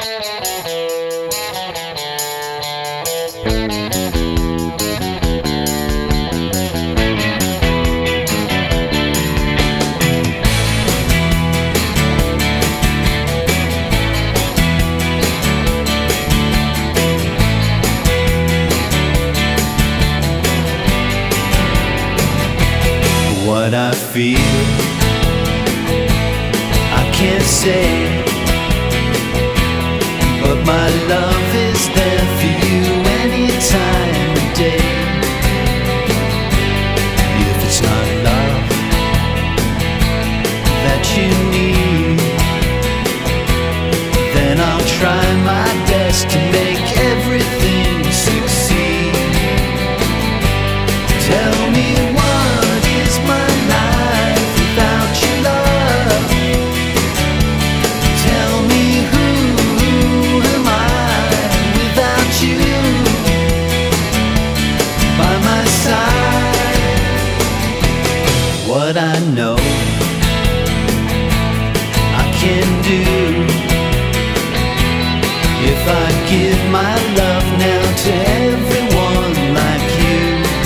What I feel, I can't say, but my love is there for you any time of day. If it's not love that you need, then I'll try my best to make everything succeed. Tell me, what is my life without your love? Tell me, who am I without you by my side? What I know I can do, if I give my love now to everyone like you.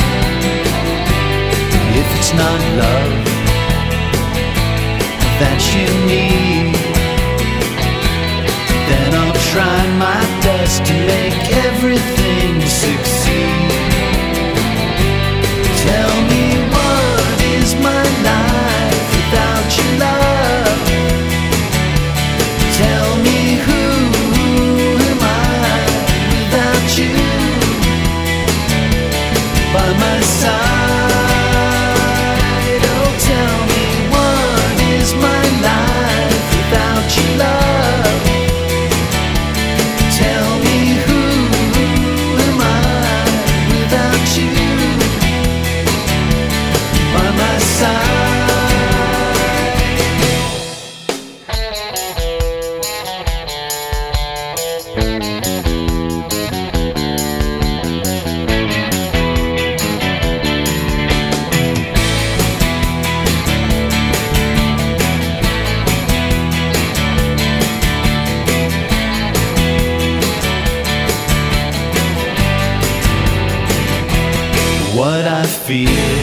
If it's not love that you need, then I'll try my best to make everything succeed. Tell me, what is my life without your love? Tell me, who am I without you by my side? What I feel,